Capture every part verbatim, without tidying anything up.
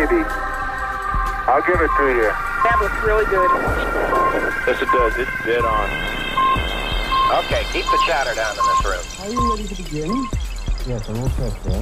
maybe. I'll give it to you. That looks really good. Yes, it does. It's dead on. Okay, keep the chatter down in this room. Are you ready to begin? Yes, I'm all set, sir.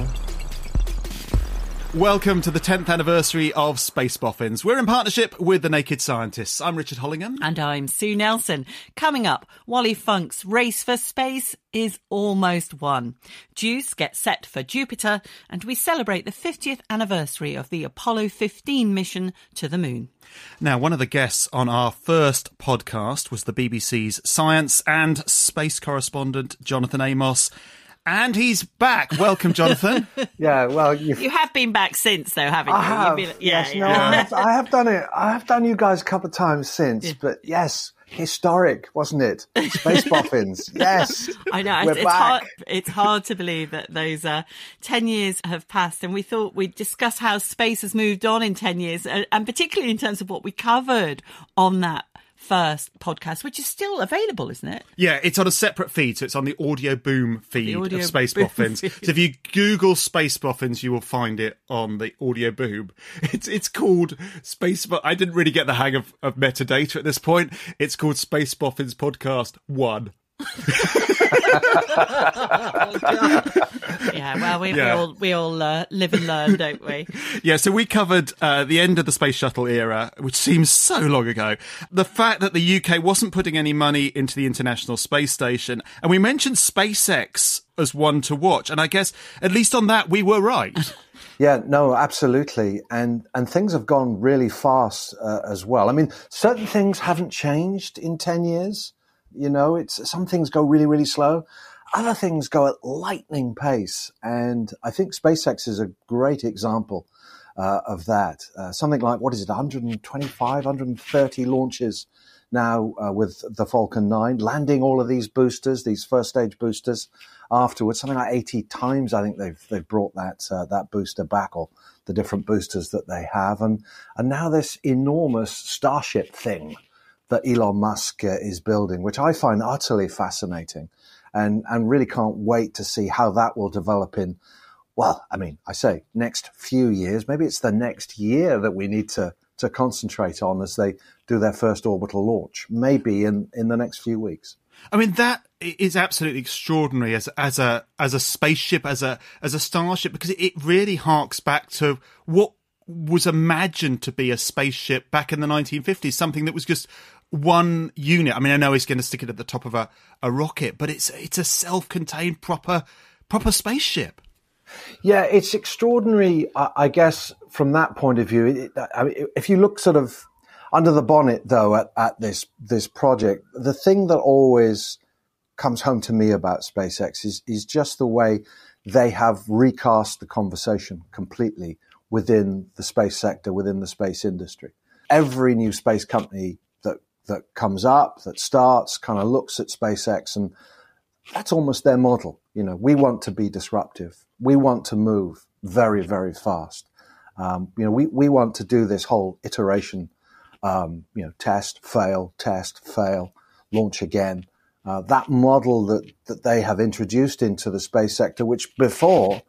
Welcome to the tenth anniversary of Space Boffins. We're in partnership with The Naked Scientists. I'm Richard Hollingham. And I'm Sue Nelson. Coming up, Wally Funk's race for space is almost won. Juice gets set for Jupiter, and we celebrate the fiftieth anniversary of the Apollo fifteen mission to the moon. Now, one of the guests on our first podcast was the B B C's science and space correspondent, Jonathan Amos. And he's back. Welcome, Jonathan. Yeah, well, you've... you have been back since, though, haven't you? I have. Been... Yeah, yes, yeah. no, I have, I have done it. I have done you guys a couple of times since, yeah. But yes, historic, wasn't it? Space Boffins. Yes, I know. We're it's, back. hard. It's hard to believe that those uh, ten years have passed, and we thought we'd discuss how space has moved on in ten years, and, and particularly in terms of what we covered on that first podcast, which is still available, isn't it? Yeah, it's on a separate feed, so it's on the Audio Boom feed Audio of Space Boom Boffins. feed. So if you Google Space Boffins, you will find it on the Audio Boom. It's it's called Space. Bo- I didn't really get the hang of, of metadata at this point. It's called Space Boffins Podcast One. Yeah, well, we, Yeah. we all we all uh, live and learn, don't we? Yeah, so we covered uh, the end of the space shuttle era, which seems so long ago. The fact that the U K wasn't putting any money into the International Space Station. And we mentioned SpaceX as one to watch. And I guess, at least on that, we were right. Yeah, no, absolutely. And and things have gone really fast uh, as well. I mean, certain things haven't changed in ten years. You know, it's some things go really, really slow. Other things go at lightning pace. And I think SpaceX is a great example uh, of that. Uh, something like, what is it, one twenty-five, one thirty launches now uh, with the Falcon nine, landing all of these boosters, these first stage boosters afterwards. Something like eighty times, I think they've they've brought that uh, that booster back, or the different boosters that they have. And, and now this enormous Starship thing that Elon Musk uh, is building, which I find utterly fascinating, and, and really can't wait to see how that will develop in, well, I mean, I say next few years. Maybe it's the next year that we need to, to concentrate on as they do their first orbital launch, maybe in, in the next few weeks. I mean, that is absolutely extraordinary as as a as a spaceship, as a as a starship, because it really harks back to what was imagined to be a spaceship back in the nineteen fifties, something that was just one unit. I mean, I know he's going to stick it at the top of a, a rocket, but it's it's a self-contained proper proper spaceship. Yeah, it's extraordinary, I, I guess, from that point of view. It, I mean, if you look sort of under the bonnet, though, at, at this this project, the thing that always comes home to me about SpaceX is is just the way they have recast the conversation completely within the space sector, within the space industry. Every new space company that that comes up, that starts, kind of looks at SpaceX, and that's almost their model. You know, we want to be disruptive. We want to move very, very fast. Um, you know, we, we want to do this whole iteration, um, you know, test, fail, test, fail, launch again. Uh, that model that, that they have introduced into the space sector, which before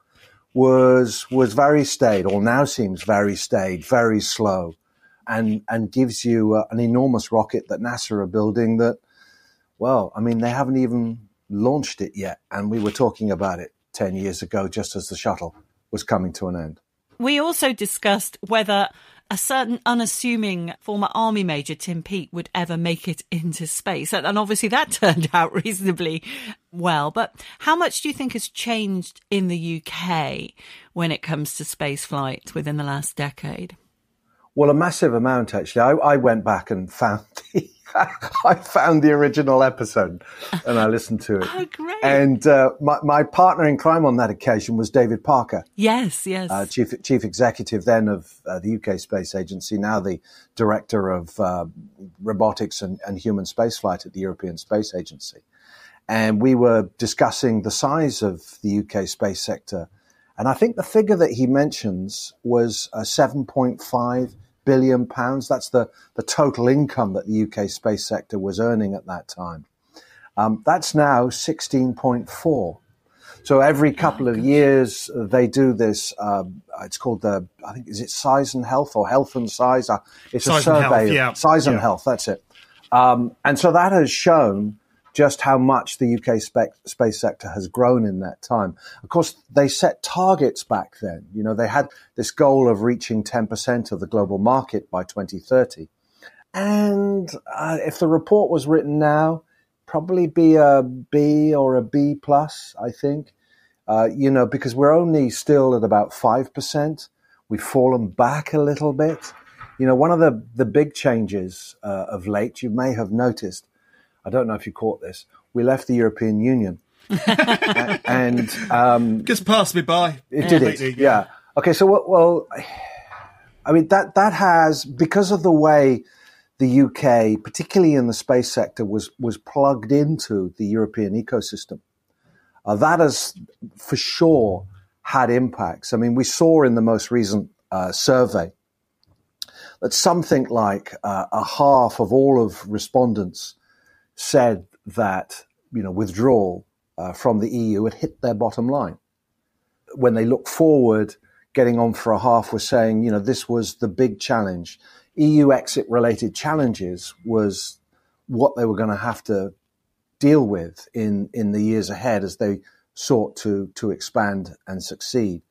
was was very staid, or now seems very staid, very slow, and and gives you uh, an enormous rocket that NASA are building that, well, I mean, they haven't even launched it yet, and we were talking about it ten years ago, just as the shuttle was coming to an end. We also discussed whether a certain unassuming former army major, Tim Peake, would ever make it into space. And obviously that turned out reasonably well. But how much do you think has changed in the U K when it comes to space flight within the last decade? Well, a massive amount, actually. I, I went back and found the, I found the original episode and I listened to it. Oh, great. And uh, my, my partner in crime on that occasion was David Parker. Yes, yes. Uh, chief, chief executive then of uh, the U K Space Agency, now the director of uh, robotics and, and human spaceflight at the European Space Agency. And we were discussing the size of the U K space sector. And I think the figure that he mentions was uh, seven point five billion pounds. That's the, the total income that the U K space sector was earning at that time. Um, that's now sixteen point four. So every couple of years, they do this. Um, it's called the, I think, is it Size and Health or Health and Size? Uh, it's Size a and survey. Health, yeah. Of Size and Yeah. Health, that's it. Um, and so that has shown just how much the U K spe- space sector has grown in that time. Of course, they set targets back then. You know, they had this goal of reaching ten percent of the global market by twenty thirty. And uh, if the report was written now, probably be a B or a B plus, I think. Uh, you know, because we're only still at about five percent. We've fallen back a little bit. You know, one of the, the big changes uh, of late, you may have noticed, I don't know if you caught this, we left the European Union. and, and um, Just passed me by. it did it, yeah. Okay, so, well, well, I mean, that, that has, because of the way the U K, particularly in the space sector, was, was plugged into the European ecosystem, uh, that has for sure had impacts. I mean, we saw in the most recent uh, survey that something like uh, a half of all of respondents said that, you know, withdrawal uh, from the E U had hit their bottom line. When they look forward, getting on for a half was saying, you know, this was the big challenge. E U exit related challenges was what they were going to have to deal with in, in the years ahead as they sought to, to expand and succeed.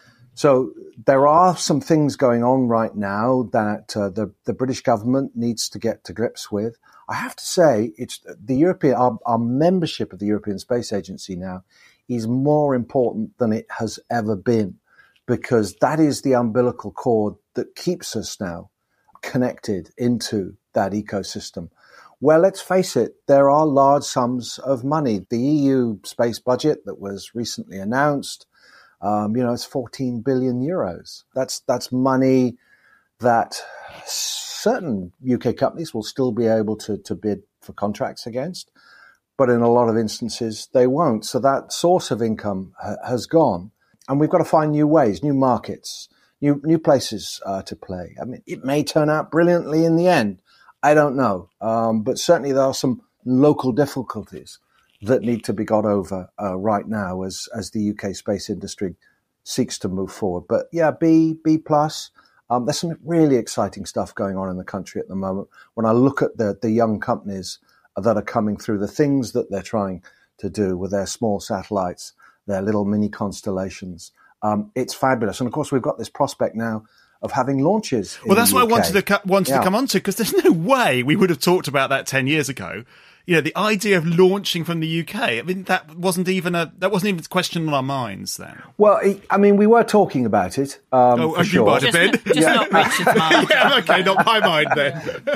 So there are some things going on right now that uh, the, the British government needs to get to grips with. I have to say, it's the European, our, our membership of the European Space Agency now is more important than it has ever been, because that is the umbilical cord that keeps us now connected into that ecosystem. Well, let's face it, there are large sums of money. The E U space budget that was recently announced, Um, you know, it's fourteen billion euros. That's that's money that certain U K companies will still be able to, to bid for contracts against, but in a lot of instances they won't. So that source of income ha- has gone, and we've got to find new ways, new markets, new new places uh, to play. I mean, it may turn out brilliantly in the end. I don't know, um, but certainly there are some local difficulties that need to be got over uh, right now as as the U K space industry seeks to move forward. But yeah, B, B plus. Um, there's some really exciting stuff going on in the country at the moment. When I look at the the young companies that are coming through, the things that they're trying to do with their small satellites, their little mini constellations, um, it's fabulous. And of course, we've got this prospect now of having launches. Well, that's what I wanted to co- wanted yeah. to come on to, because there's no way we would have talked about that ten years ago. You know, the idea of launching from the U K, I mean, that wasn't even a that wasn't even a question on our minds then. Well, I mean, we were talking about it. Um, Oh, for you sure. might have Just, been. just Yeah. not Richard's mind. Yeah, okay, not my mind then.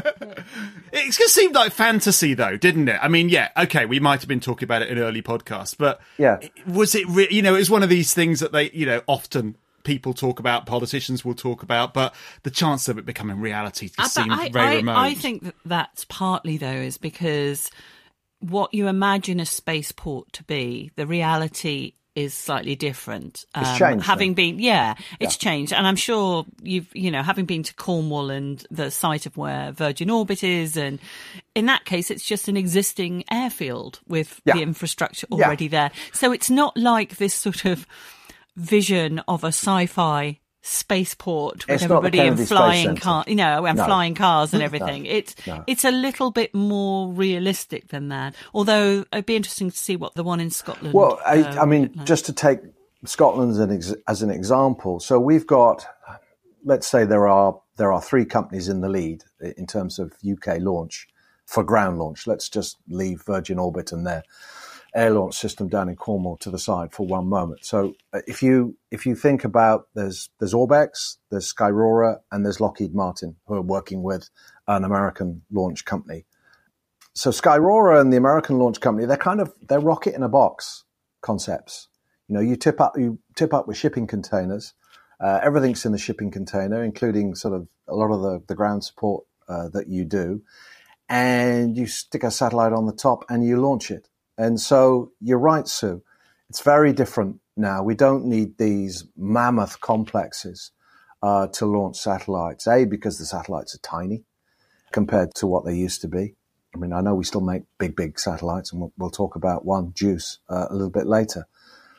It just seemed like fantasy, though, didn't it? I mean, yeah, okay, we might have been talking about it in early podcasts, but Yeah. was it? Re- you know, it was one of these things that they, you know, often people talk about, politicians will talk about, but the chance of it becoming reality Uh, just but seemed I, very I, remote. I think that that's partly, though, is because what you imagine a spaceport to be, the reality is slightly different. It's changed, having though. been, yeah, it's changed. And I'm sure you've, you know, having been to Cornwall and the site of where Virgin Orbit is, and in that case, it's just an existing airfield with Yeah. the infrastructure already there. So it's not like this sort of vision of a sci-fi spaceport with It's not the everybody in Kennedy Space flying Centre. car, you know, and No. flying cars and everything. It's No. it's a little bit more realistic than that. Although it'd be interesting to see what the one in Scotland. Well, I, uh, I mean, looked like. just to take Scotland as an, ex- as an example. So we've got, let's say there are there are three companies in the lead in terms of U K launch for ground launch. Let's just leave Virgin Orbit and their air launch system down in Cornwall to the side for one moment. So uh, if you if you think about there's there's Orbex, there's Skyrora, and there's Lockheed Martin, who are working with an American launch company. So Skyrora and the American launch company, they're kind of they're rocket in a box concepts. You know, you tip up you tip up with shipping containers. Uh, everything's in the shipping container, including sort of a lot of the, the ground support uh, that you do. And you stick a satellite on the top and you launch it. And so you're right, Sue. It's very different now. We don't need these mammoth complexes uh, to launch satellites. A, because the satellites are tiny compared to what they used to be. I mean, I know we still make big, big satellites, and we'll, we'll talk about one, JUICE, uh, a little bit later.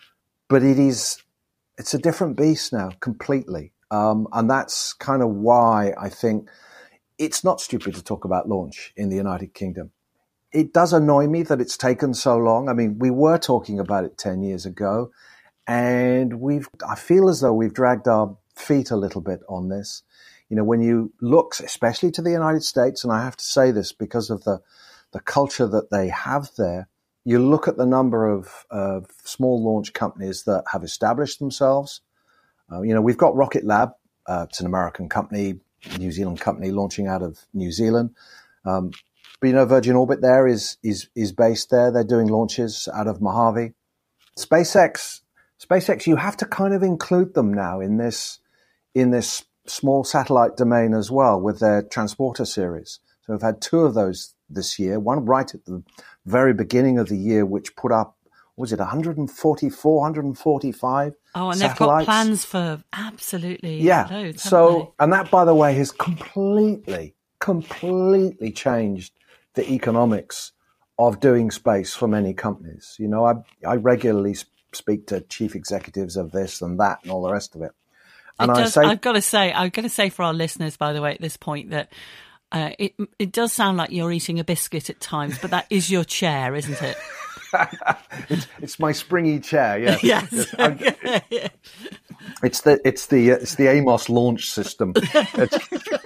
but it is, it's a different beast now completely. Um, and that's kind of why I think it's not stupid to talk about launch in the United Kingdom. It does annoy me that it's taken so long. I mean, we were talking about it ten years ago, and we've, I feel as though we've dragged our feet a little bit on this. You know, when you look, especially to the United States, and I have to say this because of the, the culture that they have there, you look at the number of, of small launch companies that have established themselves. Uh, you know, we've got Rocket Lab. Uh, it's an American company, New Zealand company launching out of New Zealand. Um, but, you know, Virgin Orbit there is, is, is based there. They're doing launches out of Mojave. SpaceX, SpaceX, you have to kind of include them now in this, in this small satellite domain as well with their transporter series. So we've had two of those this year, one right at the very beginning of the year, which put up, was it one forty-four, one forty-five Oh, and satellites. They've got plans for absolutely yeah. loads, so, and that, by the way, has completely, completely changed the economics of doing space for many companies. You know, I, I regularly speak to chief executives of this and that and all the rest of it. And it I does, say, I've got to say, I've got to say for our listeners, by the way, at this point, that uh, it it does sound like you're eating a biscuit at times, but that is your chair, isn't it? it's, it's my springy chair. Yes. Yes. yes. It's the it's the it's the Amos launch system. It's,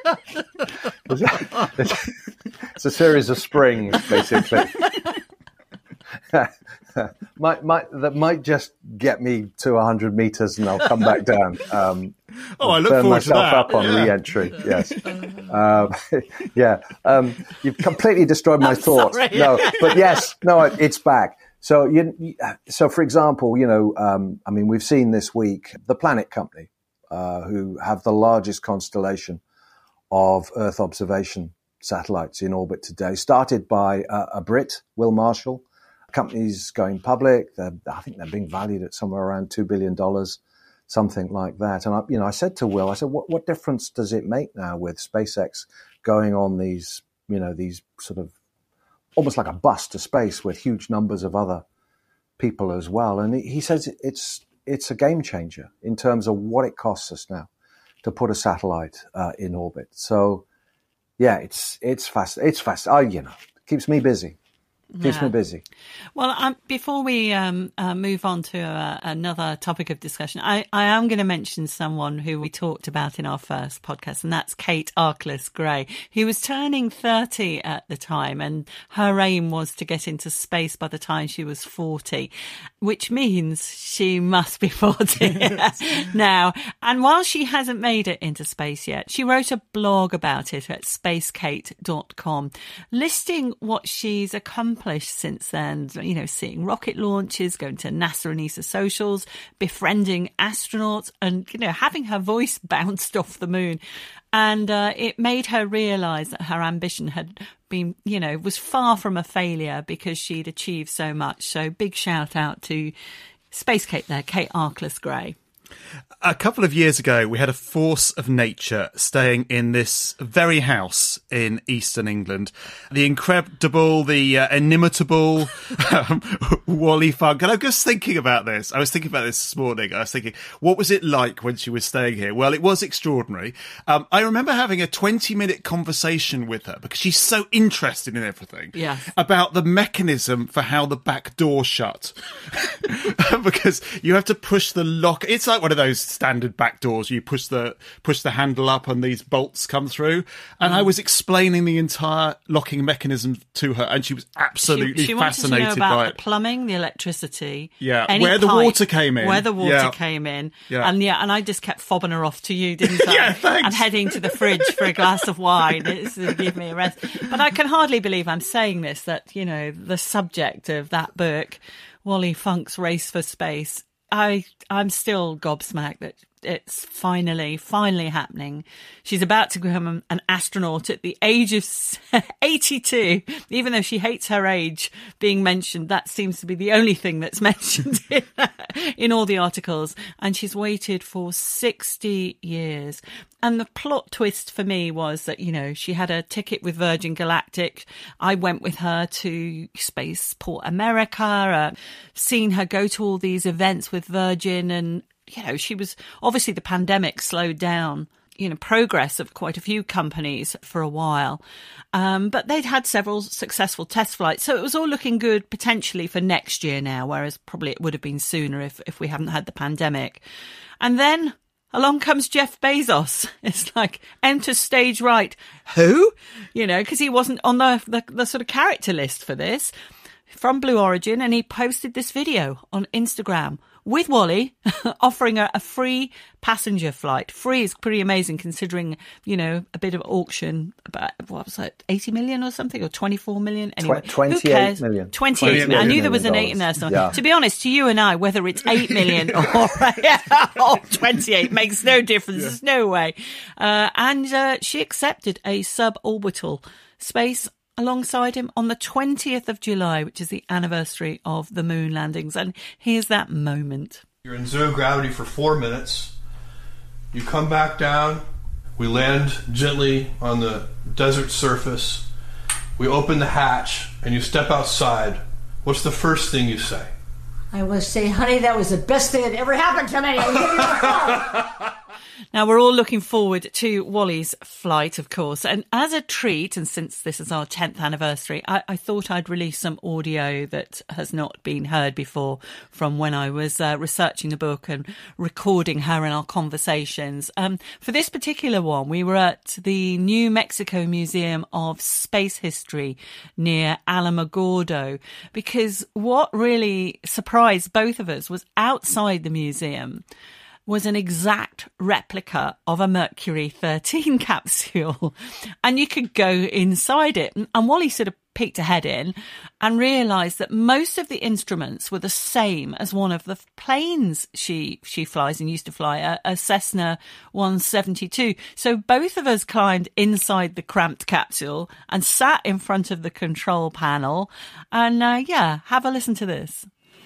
it's, it's a series of springs, basically. might might that might just get me to a hundred meters, and I'll come back down. Um, oh, I look burn forward to myself that. up on yeah. re-entry. Yes, um, yeah. Um, you've completely destroyed my I'm thoughts. sorry. No, but yes, no, it's back. So you, you so for example, you know, um, I mean, we've seen this week the Planet Company, uh, who have the largest constellation of Earth observation satellites in orbit today, started by uh, a Brit, Will Marshall. Companies going public. They're, I think they're being valued at somewhere around two billion dollars, something like that. And I, you know, I said to Will, I said, what, what difference does it make now with SpaceX going on these, you know, these sort of almost like a bus to space with huge numbers of other people as well? And he, he says it's it's a game changer in terms of what it costs us now to put a satellite uh, in orbit. So, yeah, it's it's fast. It's fast. Oh, you know, it keeps me busy. Keeps Yeah. me busy. Well, um, before we um, uh, move on to uh, another topic of discussion, I, I am going to mention someone who we talked about in our first podcast, and that's Kate Arkless-Gray, who was turning thirty at the time, and her aim was to get into space by the time she was forty, which means she must be forty now. And while she hasn't made it into space yet, she wrote a blog about it at space kate dot com, listing what she's accomplished since then, you know, seeing rocket launches, going to NASA and E S A socials, befriending astronauts, and, you know, having her voice bounced off the moon. And uh, it made her realise that her ambition had been, you know, was far from a failure because she'd achieved so much. So big shout out to Space Kate there, Kate Arkless-Gray. A couple of years ago, we had a force of nature staying in this very house in eastern England. The incredible, the uh, inimitable um, Wally Funk. And I'm just thinking about this. I was thinking about this this morning. I was thinking, what was it like when she was staying here? Well, it was extraordinary. Um, I remember having a twenty-minute conversation with her because she's so interested in everything. Yeah. About the mechanism for how the back door shut. Because you have to push the lock. It's like one of those standard back doors. You push the push the handle up and these bolts come through. And mm. I was explaining the entire locking mechanism to her, and she was absolutely she, she fascinated wanted to know about by the it. Plumbing, the electricity, yeah, any where the pipe, water came in, where the water yeah. came in, yeah. and yeah, and I just kept fobbing her off to you, didn't I? yeah, thanks. And heading to the fridge for a glass of wine. It's to give me a rest. But I can hardly believe I'm saying this, that, you know, the subject of that book, Wally Funk's Race for Space, I, I'm still gobsmacked that It's finally, finally happening. She's about to become an astronaut at the age of eighty-two. Even though she hates her age being mentioned, that seems to be the only thing that's mentioned in, in all the articles. And she's waited for sixty years. And the plot twist for me was that, you know, she had a ticket with Virgin Galactic. I went with her to Spaceport America, uh, seen her go to all these events with Virgin. And, you know, she was obviously the pandemic slowed down, you know, progress of quite a few companies for a while. Um, but they'd had several successful test flights. So it was all looking good potentially for next year now, whereas probably it would have been sooner if, if we hadn't had the pandemic. And then along comes Jeff Bezos. It's like, enter stage right. Who? You know, because he wasn't on the, the, the sort of character list for this, from Blue Origin. And he posted this video on Instagram with Wally offering her a free passenger flight. Free is pretty amazing considering, you know, a bit of auction, about, what was it, eighty million or something, or twenty-four million? Anyway, twenty-eight who cares? million. twenty-eight million. I knew there was an eight in there somewhere. Yeah. To be honest, to you and I, whether it's eight million or, or twenty-eight makes no difference. Yeah. There's no way. Uh, and uh, she accepted a suborbital space alongside him on the twentieth of July, which is the anniversary of the moon landings. And here's that moment. You're in zero gravity for four minutes. You come back down. We land gently on the desert surface. We open the hatch and you step outside. What's the first thing you say? I will say, honey, that was the best thing that ever happened to me. I'll give you a call. Now, we're all looking forward to Wally's flight, of course. And as a treat, and since this is our tenth anniversary, I, I thought I'd release some audio that has not been heard before from when I was uh, researching the book and recording her in our conversations. Um, for this particular one, we were at the New Mexico Museum of Space History near Alamogordo, because what really surprised both of us was outside the museum was an exact replica of a Mercury thirteen capsule. And you could go inside it. And Wally sort of peeked her head in and realised that most of the instruments were the same as one of the planes she she flies and used to fly, a, a Cessna one seventy-two. So both of us climbed inside the cramped capsule and sat in front of the control panel. And uh, yeah, have a listen to this.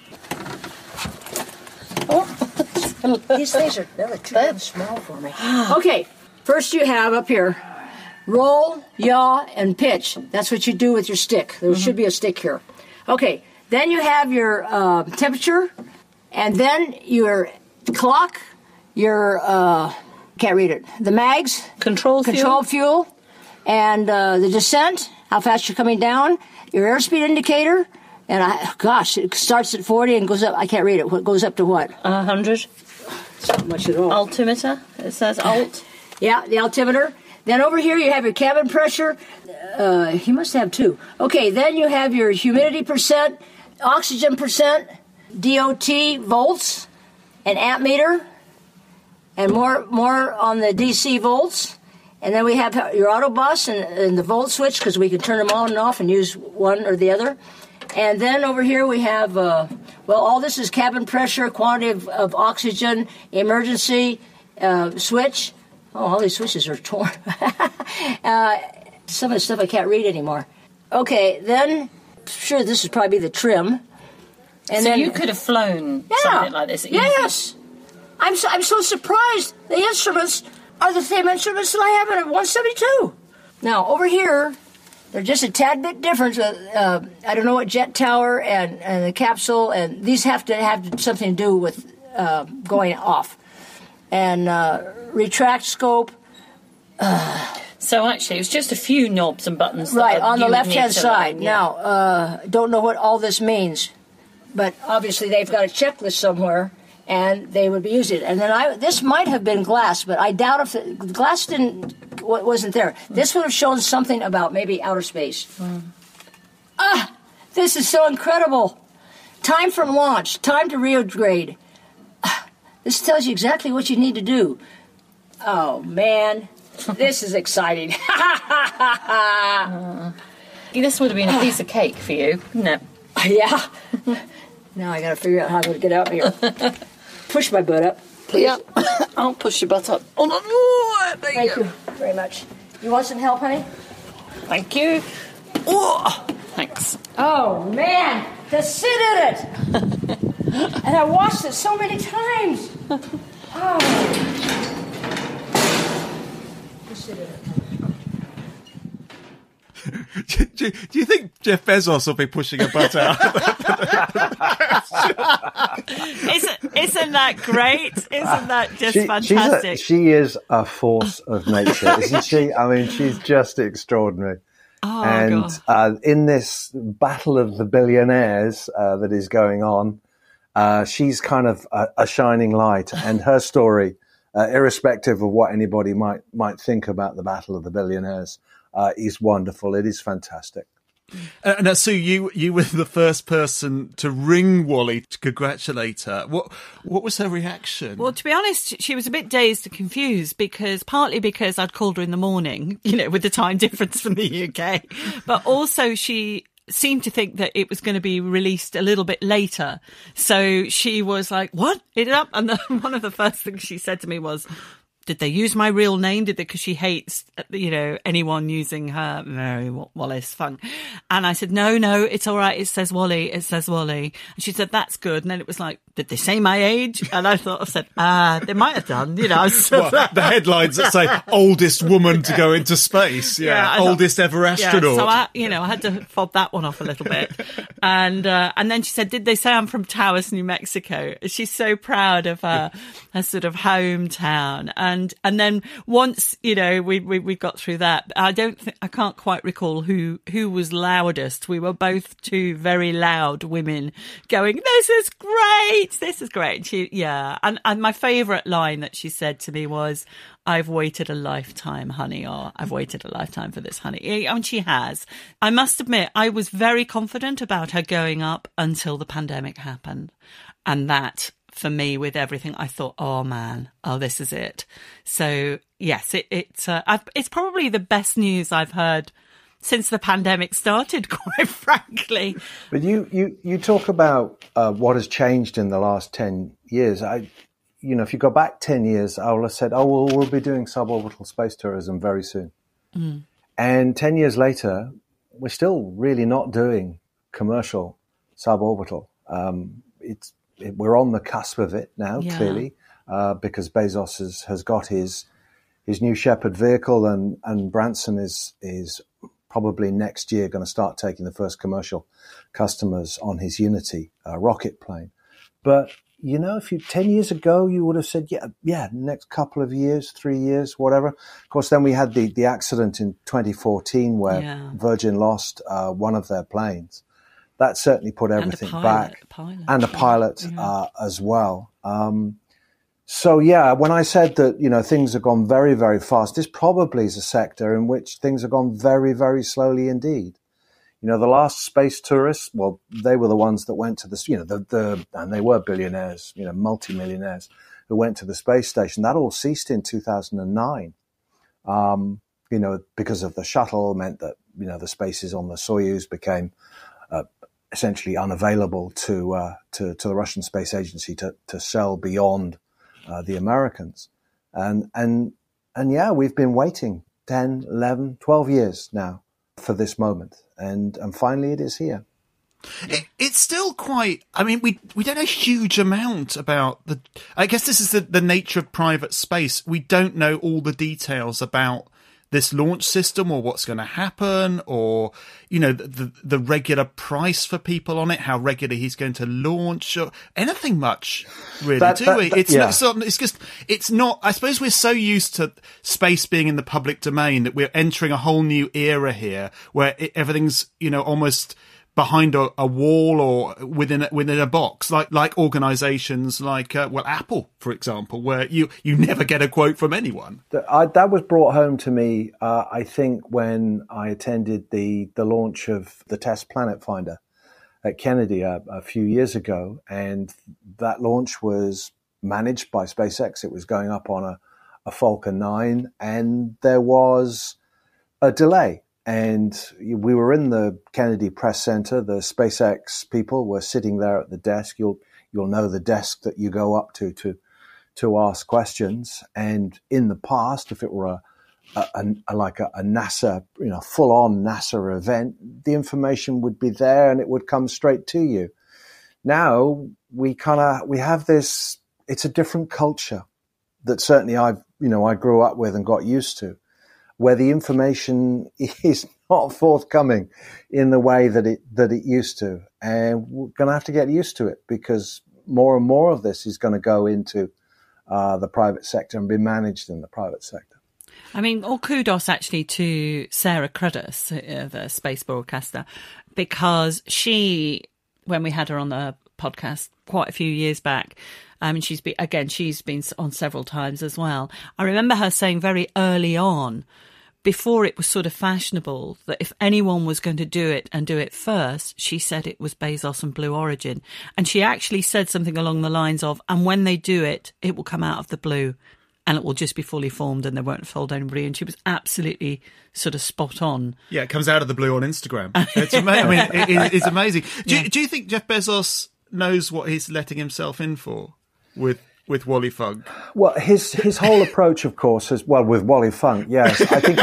Oh. These things are they're too damn small for me. Okay, first you have up here, roll, yaw, and pitch. That's what you do with your stick. There mm-hmm. should be a stick here. Okay, then you have your uh, temperature, and then your clock, your, uh, can't read it, the mags. Control fuel. Control fuel, and uh, the descent, how fast you're coming down, your airspeed indicator, and I, gosh, it starts at forty and goes up, I can't read it, what goes up to what? one hundred. Not much at all. Altimeter. It says alt. Yeah, the altimeter. Then over here you have your cabin pressure. Uh, you must have two. Okay, then you have your humidity percent, oxygen percent, D O T volts, an amp meter, and more more on the D C volts. And then we have your auto bus and, and the volt switch, because we can turn them on and off and use one or the other. And then over here we have, uh, well, all this is cabin pressure, quantity of, of oxygen, emergency uh, switch. Oh, all these switches are torn. uh, some of the stuff I can't read anymore. Okay, then, sure, this would probably be the trim. And so then, you could have flown yeah, something like this. Yes. I'm so, I'm so surprised. The instruments are the same instruments that I have in a one seventy-two. Now, over here, they're just a tad bit different. Uh, uh, I don't know what jet tower and, and the capsule, and these have to have something to do with uh, going off. And uh, retract scope. Uh, so actually, it was just a few knobs and buttons. That right, on the left-hand side. Learn, yeah. Now, uh, don't know what all this means, but obviously they've got a checklist somewhere, and they would be using it. And then I, this might have been glass, but I doubt if the glass didn't wasn't there. Mm. This would have shown something about maybe outer space. Mm. Ah, this is so incredible. Time from launch, time to retrograde. Ah, this tells you exactly what you need to do. Oh, man. This is exciting. uh, this would have been a piece of cake for you, wouldn't it? Yeah. Now I got to figure out how I'm going to get out of here. Push my butt up. Please. Yeah. I'll push your butt up. Oh, no, no. There Thank you you very much. You want some help, honey? Thank you. Oh, thanks. Oh, man. To sit in it. And I washed it so many times. Oh. To sit in it. do, do, do you think Jeff Bezos will be pushing a butt out? isn't, isn't that great? Isn't that just she, fantastic? A, she is a force of nature, isn't she? I mean, she's just extraordinary. Oh, and uh, in this battle of the billionaires uh, that is going on, uh, she's kind of a, a shining light. And her story, uh, irrespective of what anybody might might think about the battle of the billionaires, uh, is wonderful. It is fantastic. Uh, now, Sue, you you were the first person to ring Wally to congratulate her. What what was her reaction? Well, to be honest, she was a bit dazed and confused because partly because I'd called her in the morning, you know, with the time difference from the U K, but also she seemed to think that it was going to be released a little bit later. So she was like, "What? It up?" And the, one of the first things she said to me was, did they use my real name? Did they? Because she hates, you know, anyone using her Mary Wallace Funk. And I said, no, no, it's all right. It says Wally. It says Wally. And she said, that's good. And then it was like, did they say my age? And I thought, I said, ah, they might have done, you know. Well, the headlines that say oldest woman to go into space. Yeah. yeah oldest thought, ever astronaut. Yeah, so I, you know, I had to fob that one off a little bit. And, uh, and then she said, did they say I'm from Taos, New Mexico? She's so proud of her, her sort of hometown. And And and then once, you know, we, we we got through that, I don't think, I can't quite recall who who was loudest. We were both two very loud women going, this is great, this is great. She, yeah. And, and my favourite line that she said to me was, I've waited a lifetime, honey, or I've waited a lifetime for this, honey. And she has. I must admit, I was very confident about her going up until the pandemic happened. And that, for me, with everything, I thought, oh man, oh, this is it. So yes, it, it uh, I've, it's probably the best news I've heard since the pandemic started, quite frankly. But you, you, you talk about uh, what has changed in the last ten years. I, you know, if you go back ten years, I would have said, oh, well, we'll be doing suborbital space tourism very soon. Mm. And ten years later, we're still really not doing commercial suborbital. Um, it's, it, we're on the cusp of it now, yeah. clearly, uh, because Bezos has, has got his, his new Shepard vehicle, and, and Branson is, is probably next year going to start taking the first commercial customers on his Unity uh, rocket plane. But, you know, if you ten years ago, you would have said, yeah, yeah, next couple of years, three years, whatever. Of course, then we had the, the accident in twenty fourteen where yeah. Virgin lost uh, one of their planes. That certainly put everything and pilot, back. Pilot, and the pilot yeah. uh, as well. Um, so, yeah, when I said that, you know, things have gone very, very fast, this probably is a sector in which things have gone very, very slowly indeed. You know, the last space tourists, well, they were the ones that went to the, you know, the, the and they were billionaires, you know, multimillionaires who went to the space station. That all ceased in two thousand nine, um, you know, because of the shuttle meant that, you know, the spaces on the Soyuz became uh, essentially unavailable to, uh, to, to the Russian Space Agency to, to sell beyond uh, the Americans. And, and, and yeah, we've been waiting ten, eleven, twelve years now for this moment. And, and finally it is here. It, it's still quite, I mean, we, we don't know a huge amount about the, I guess this is the, the nature of private space. We don't know all the details about this launch system or what's going to happen, or, you know, the, the, the regular price for people on it, how regularly he's going to launch, or anything much, really, that, do that, we? that, It's yeah. not, so it's just, it's not, I suppose we're so used to space being in the public domain that we're entering a whole new era here where it, everything's, you know, almost behind a, a wall or within a, within a box, like like organisations like uh, well, Apple, for example, where you you never get a quote from anyone. I, that was brought home to me, uh, I think, when I attended the the launch of the Test Planet Finder at Kennedy a, a few years ago, and that launch was managed by SpaceX. It was going up on a, a Falcon nine, and there was a delay. And we were in the Kennedy Press Center. The SpaceX people were sitting there at the desk. You'll you'll know the desk that you go up to to to ask questions. And in the past, if it were a, a, a like a, a NASA, you know, full-on NASA event, the information would be there and it would come straight to you. Now we kind of we have this. It's a different culture that certainly I've you know I grew up with and got used to, where the information is not forthcoming in the way that it that it used to, and we're going to have to get used to it because more and more of this is going to go into uh, the private sector and be managed in the private sector. I mean, all kudos actually to Sarah Cruddas, uh, the space broadcaster, because she, when we had her on the podcast quite a few years back, um, and she's been, again, she's been on several times as well. I remember her saying very early on, before it was sort of fashionable, that if anyone was going to do it and do it first, she said it was Bezos and Blue Origin. And she actually said something along the lines of, and when they do it, it will come out of the blue and it will just be fully formed and they won't fold anybody. And she was absolutely sort of spot on. Yeah, it comes out of the blue on Instagram. It's amazing. I mean, it, it, it's amazing. Do, yeah. you, do you think Jeff Bezos knows what he's letting himself in for with with Wally Funk? Well, his his whole approach, of course, is, well, with Wally Funk, yes. I think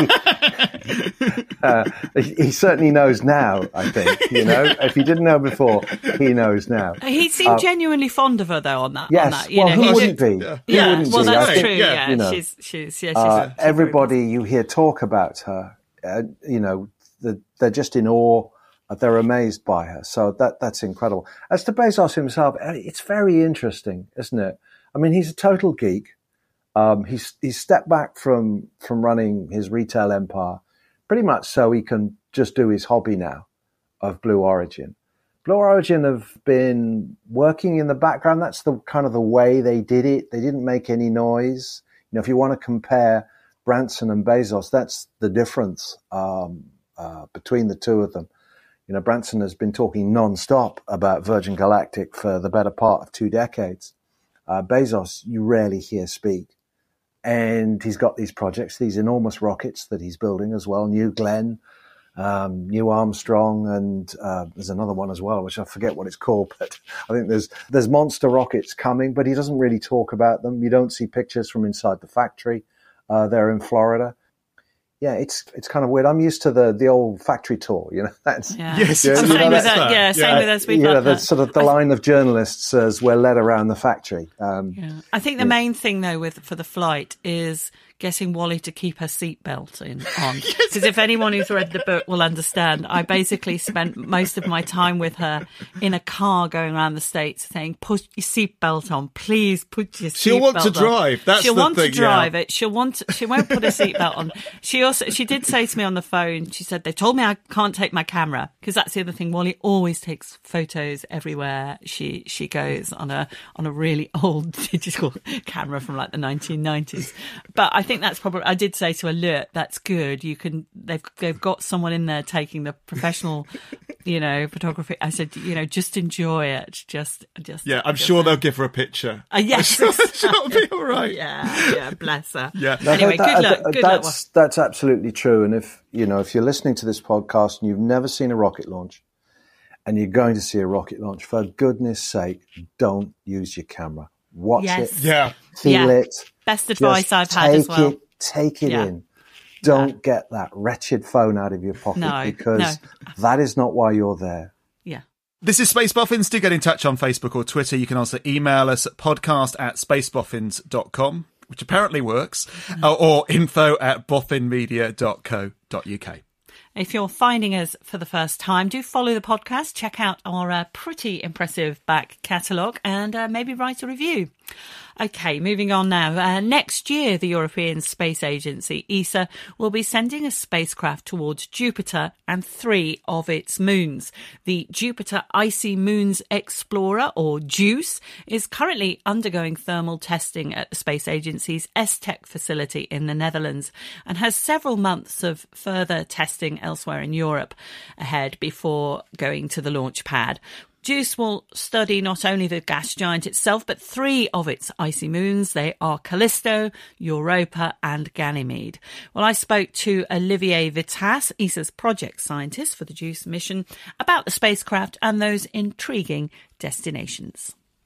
he, uh, he, he certainly knows now, I think, you know. If he didn't know before, he knows now. He seemed uh, genuinely fond of her, though, on that. Yes, on that, you well, know, who wouldn't be? Yeah, who yeah. wouldn't well, be? that's I think, true, yeah. You know, she's, she's, yeah, she's, uh, she's everybody you hear talk about her, uh, you know, the, they're just in awe. They're amazed by her. So that that's incredible. As to Bezos himself, it's very interesting, isn't it? I mean, he's a total geek. Um, he's he's stepped back from from running his retail empire, pretty much so he can just do his hobby now of Blue Origin. Blue Origin have been working in the background. That's the kind of the way they did it. They didn't make any noise. You know, if you want to compare Branson and Bezos, that's the difference um, uh, between the two of them. You know, Branson has been talking non-stop about Virgin Galactic for the better part of two decades. Uh, Bezos, you rarely hear speak. And he's got these projects, these enormous rockets that he's building as well. New Glenn, um, New Armstrong, and uh, there's another one as well, which I forget what it's called. But I think there's there's monster rockets coming, but he doesn't really talk about them. You don't see pictures from inside the factory uh, there in Florida. Yeah, it's it's kind of weird. I'm used to the, the old factory tour, you know. That's yeah. Yes, yeah, same you know, with that, yeah, same yeah. with us. We you know, love the that. sort of the line of journalists as we're led around the factory. Um, yeah. I think the yeah. main thing though with for the flight is getting Wally to keep her seatbelt in on. Because if anyone who's read the book will understand, I basically spent most of my time with her in a car going around the States saying, put your seatbelt on, please put your seatbelt on. She'll want to drive. That's She'll the want thing, to drive yeah. it. She'll want to, she won't put a seatbelt on. She also, she did say to me on the phone, she said, they told me I can't take my camera. Because that's the other thing. Wally always takes photos everywhere she, she goes on a, on a really old digital camera from like the nineteen nineties. But I think that's probably, I did say to her, look, that's good. You can, they've, they've got someone in there taking the professional, you know, photography. I said, you know, just enjoy it. Just, just. Yeah, I'm just, sure uh, they'll give her a picture. Uh, yes. I'm sure she'll be all right. Yeah, yeah, bless her. Yeah. No, Anyway, that- good luck. that- Good luck. that's that's absolutely true. And if you know, if you're listening to this podcast and you've never seen a rocket launch, and you're going to see a rocket launch, for goodness sake, don't use your camera. Watch Yes. it, Yeah. feel Yeah. it. Best advice Just I've had as take well. It, take it Yeah. in. Don't get that wretched phone out of your pocket No, because no. that is not why you're there. Yeah. This is Space Boffins. Do get in touch on Facebook or Twitter. You can also email us at podcast at spaceboffins dot com, which apparently works, uh, or info at boffinmedia dot co dot uk. If you're finding us for the first time, do follow the podcast, check out our uh, pretty impressive back catalogue, and uh, maybe write a review. Okay, moving on now. Uh, next year, the European Space Agency, E S A, will be sending a spacecraft towards Jupiter and three of its moons. The Jupiter Icy Moons Explorer, or JUICE, is currently undergoing thermal testing at the Space Agency's S TEC facility in the Netherlands and has several months of further testing elsewhere in Europe ahead before going to the launch pad. JUICE will study not only the gas giant itself, but three of its icy moons. They are Callisto, Europa and Ganymede. Well, I spoke to Olivier Vitas, E S A's project scientist for the JUICE mission, about the spacecraft and those intriguing destinations.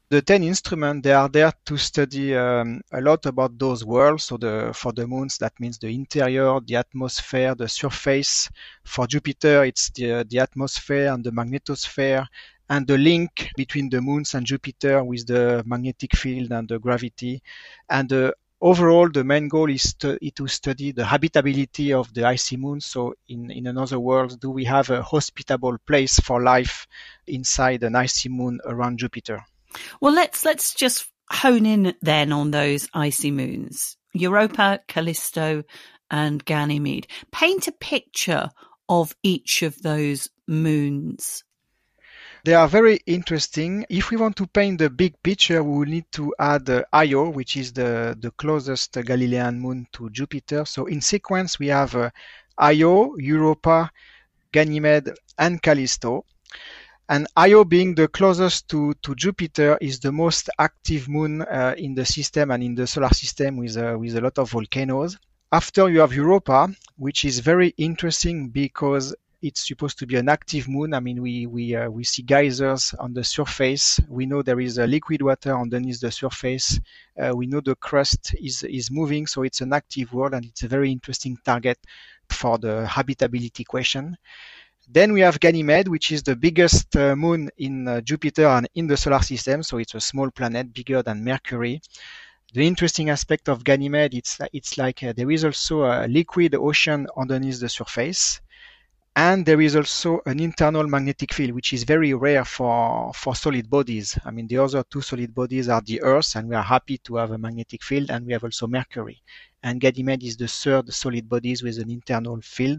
The ten instruments, they are there to study um, a lot about those worlds. So the, for the moons, that means the interior, the atmosphere, the surface. For Jupiter, it's the, the atmosphere and the magnetosphere, and the link between the moons and Jupiter with the magnetic field and the gravity. And uh, overall, the main goal is to, is to study the habitability of the icy moon. So in, in another words, do we have a hospitable place for life inside an icy moon around Jupiter? Well, let's let's just hone in then on those icy moons, Europa, Callisto, and Ganymede. Paint a picture of each of those moons. They are very interesting. If we want to paint the big picture, we will need to add uh, Io, which is the, the closest Galilean moon to Jupiter. So in sequence, we have uh, Io, Europa, Ganymede, and Callisto. And Io, being the closest to, to Jupiter, is the most active moon uh, in the system and in the solar system with, uh, with a lot of volcanoes. After you have Europa, which is very interesting because it's supposed to be an active moon. I mean, we we uh, we see geysers on the surface. We know there is a liquid water underneath the surface. Uh, we know the crust is is moving, so it's an active world, and it's a very interesting target for the habitability question. Then we have Ganymede, which is the biggest uh, moon in uh, Jupiter and in the solar system. So it's a small planet, bigger than Mercury. The interesting aspect of Ganymede, it's, it's like uh, there is also a liquid ocean underneath the surface. And there is also an internal magnetic field, which is very rare for, for solid bodies. I mean, the other two solid bodies are the Earth, and we are happy to have a magnetic field, and we have also Mercury. And Ganymede is the third solid bodies with an internal field.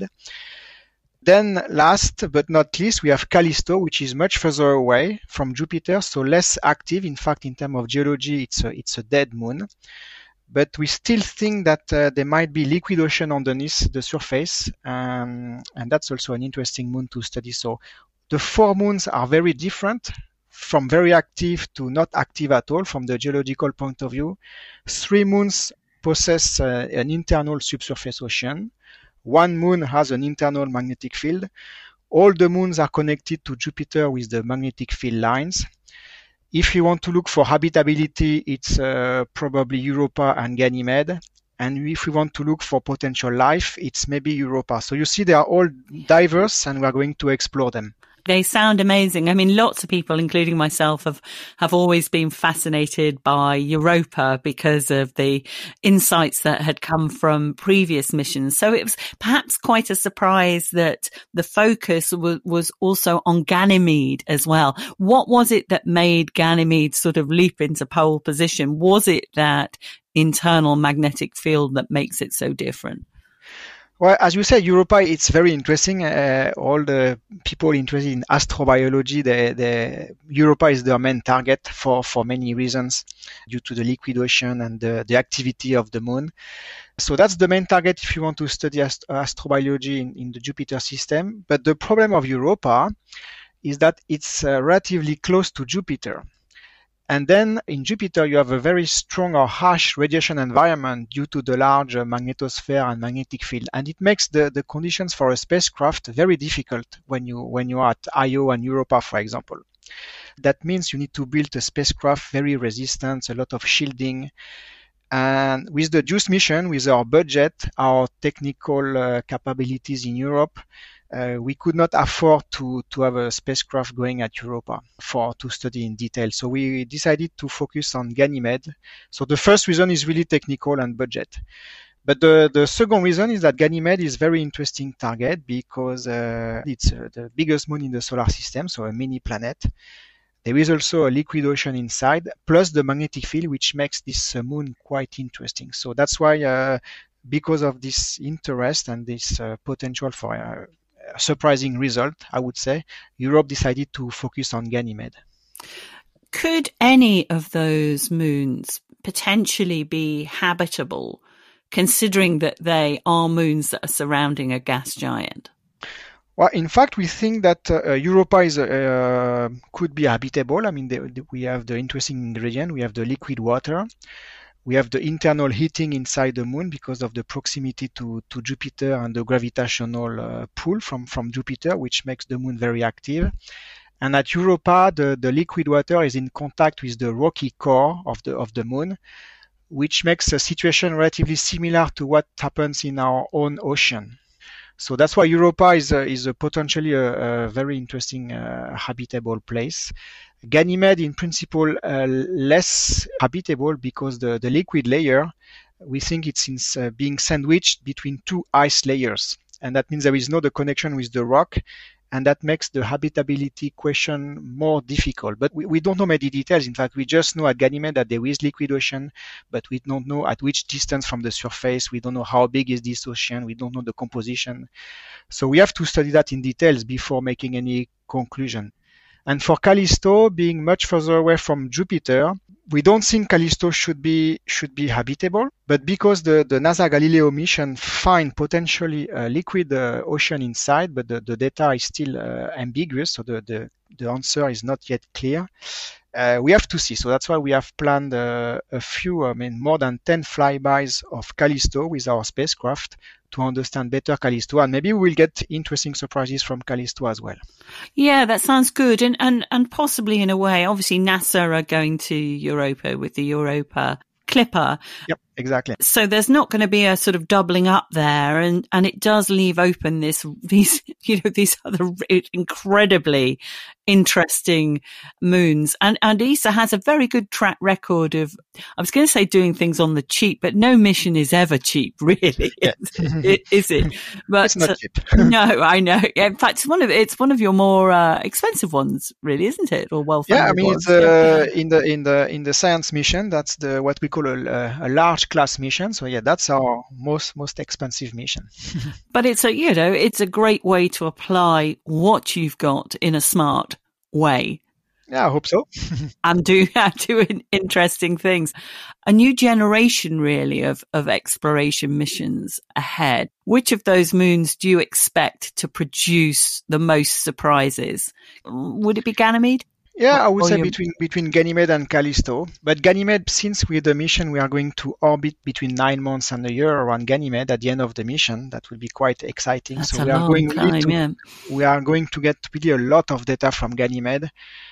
Then last but not least, we have Callisto, which is much further away from Jupiter, so less active. In fact, in terms of geology, it's a, it's a dead moon. But we still think that uh, there might be liquid ocean underneath the surface, um, and that's also an interesting moon to study. So the four moons are very different, from very active to not active at all from the geological point of view. Three moons possess uh, an internal subsurface ocean. One moon has an internal magnetic field. All the moons are connected to Jupiter with the magnetic field lines. If you want to look for habitability, it's uh, probably Europa and Ganymede. And if we want to look for potential life, it's maybe Europa. So you see, they are all diverse, and we are going to explore them. They sound amazing. I mean, lots of people, including myself, have, have always been fascinated by Europa because of the insights that had come from previous missions. So it was perhaps quite a surprise that the focus w- was also on Ganymede as well. What was it that made Ganymede sort of leap into pole position? Was it that internal magnetic field that makes it so different? Well, as you said, Europa, it's very interesting. Uh, all the people interested in astrobiology, they, they, Europa is their main target for, for many reasons, due to the liquid ocean and the, the activity of the moon. So that's the main target if you want to study ast- astrobiology in, in the Jupiter system. But the problem of Europa is that it's uh, relatively close to Jupiter. And then in Jupiter, you have a very strong or harsh radiation environment due to the large uh, magnetosphere and magnetic field. And it makes the, the conditions for a spacecraft very difficult when you, when you are at Io and Europa, for example. That means you need to build a spacecraft very resistant, a lot of shielding. And with the JUICE mission, with our budget, our technical uh, capabilities in Europe, Uh, we could not afford to, to have a spacecraft going at Europa for to study in detail. So we decided to focus on Ganymede. So the first reason is really technical and budget. But the, the second reason is that Ganymede is a very interesting target because uh, it's uh, the biggest moon in the solar system, so a mini planet. There is also a liquid ocean inside, plus the magnetic field, which makes this uh, moon quite interesting. So that's why, uh, because of this interest and this uh, potential for uh, a surprising result, I would say, Europe decided to focus on Ganymede. Could any of those moons potentially be habitable, considering that they are moons that are surrounding a gas giant? Well, in fact, we think that uh, Europa is uh, could be habitable. I mean, the, the, we have the interesting ingredient. We have the liquid water. We have the internal heating inside the moon because of the proximity to, to Jupiter and the gravitational uh, pull from, from Jupiter, which makes the moon very active. And at Europa, the, the liquid water is in contact with the rocky core of the of the moon, which makes a situation relatively similar to what happens in our own ocean. So that's why Europa is a, is a potentially a, a very interesting uh, habitable place. Ganymede, in principle, uh, less habitable because the, the liquid layer, we think it's in, uh, being sandwiched between two ice layers. And that means there is no the connection with the rock. And that makes the habitability question more difficult. But we, we don't know many details. In fact, we just know at Ganymede that there is liquid ocean, but we don't know at which distance from the surface. We don't know how big is this ocean. We don't know the composition. So we have to study that in details before making any conclusion. And for Callisto, being much further away from Jupiter, we don't think Callisto should be should be habitable. But because the, the NASA Galileo mission find potentially a liquid uh, ocean inside, but the, the data is still uh, ambiguous, so the, the, the answer is not yet clear. Uh, we have to see. So that's why we have planned uh, a few, I mean, more than ten flybys of Callisto with our spacecraft to understand better Callisto, and maybe we will get interesting surprises from Callisto as well. Yeah, that sounds good. And, and, and possibly in a way, obviously NASA are going to Europa with the Europa Clipper. Yep, exactly. So there's not going to be a sort of doubling up there, and, and it does leave open this, these, you know, these other incredibly interesting moons. And, and E S A has a very good track record of, I was going to say doing things on the cheap, but no mission is ever cheap, really. Yeah. Is, is it? But it's not cheap. No, I know. In fact, it's one of, it's one of your more uh, expensive ones, really, isn't it? Or well-funded Yeah, I mean, ones. it's uh, in the in the in the science mission. That's the what we call a, a large class mission. So yeah, that's our most most expensive mission. But it's a, you know, it's a great way to apply what you've got in a smart way. Yeah, I hope so. And do, do interesting things. A new generation, really, of, of exploration missions ahead. Which of those moons do you expect to produce the most surprises? Would it be Ganymede? Yeah, I would Or say you- between between Ganymede and Callisto. But Ganymede, since with the mission we are going to orbit between nine months and a year around Ganymede at the end of the mission, that will be quite exciting. That's so a we are long going really time, to, yeah. we are going to get really a lot of data from Ganymede.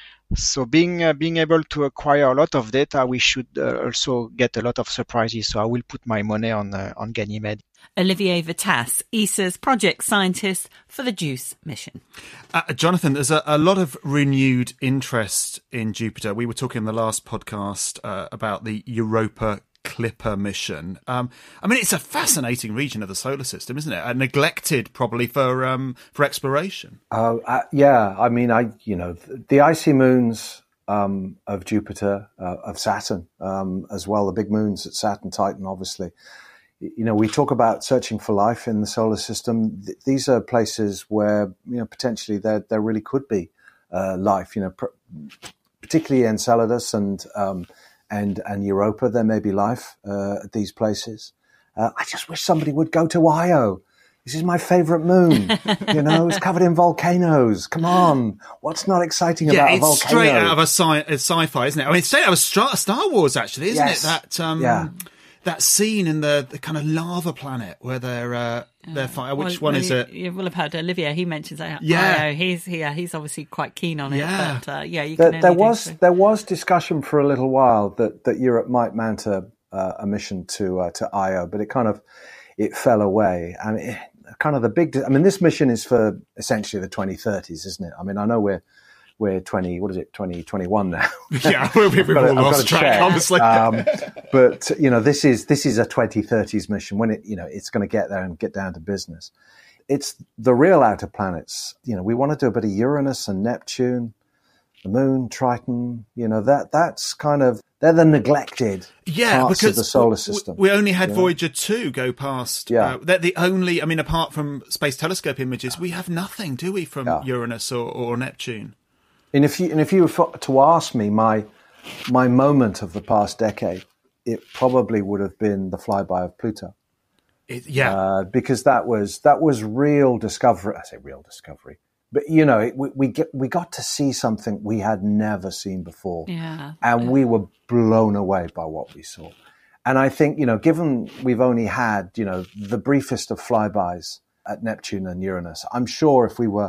So being uh, being able to acquire a lot of data, we should uh, also get a lot of surprises. So I will put my money on uh, on Ganymede. Olivier Vatasse, E S A's project scientist for the JUICE mission. Uh, Jonathan, there's a, a lot of renewed interest in Jupiter. We were talking in the last podcast uh, about the Europa Clipper mission. Um, I mean, it's a fascinating region of the solar system, isn't it? Uh, neglected probably for um, for exploration. Oh, uh, yeah. I mean, I you know the, the icy moons um, of Jupiter, uh, of Saturn, um, as well. The big moons at Saturn, Titan, obviously. You know, we talk about searching for life in the solar system. Th- these are places where, you know, potentially there there really could be uh, life. You know, pr- particularly Enceladus and um, and and Europa. There may be life uh, at these places. Uh, I just wish somebody would go to Io. This is my favorite moon. You know, it's covered in volcanoes. Come on, what's not exciting Yeah, about a it's volcano? straight out of a, sci- a sci-fi, isn't it? I mean, it's straight out of Star, Star Wars, actually, isn't Yes. it? That um, Yeah. that scene in the, the kind of lava planet where they're uh, they're fire. Which Well, one well, is you, it? You will have heard Olivier. He mentions that. Yeah. I know, he's yeah, he's obviously quite keen on it. Yeah. But uh, yeah, you There, can there only do was so. there was discussion for a little while that, that Europe might mount a, uh, a mission to uh, to Io, but it kind of it fell away. I mean, kind of the big. I mean, this mission is for essentially the twenty thirties, isn't it? I mean, I know we're we're twenty. What is it? Twenty twenty one now. Yeah, we've, we've I've got to- all I've got lost to track, check. obviously. Um, but you know, this is this is a twenty thirties mission. When it you know it's going to get there and get down to business. It's the real outer planets. You know, we want to do a bit of Uranus and Neptune, the Moon, Triton. You know, that that's kind of they're the neglected Yeah, parts because of the solar w- system. we only had you know? Voyager two go past. Yeah. Uh, they're the only. I mean, apart from Space Telescope images, we have nothing, do we, from Yeah. Uranus or, or Neptune? And if you and if you were fo- to ask me my my moment of the past decade, it probably would have been the flyby of Pluto. It, yeah, Uh, because that was that was real discovery. I say real discovery, but you know, it, we we get we got to see something we had never seen before, Yeah. and we were blown away by what we saw. And I think you know, given we've only had you know the briefest of flybys at Neptune and Uranus, I'm sure if we were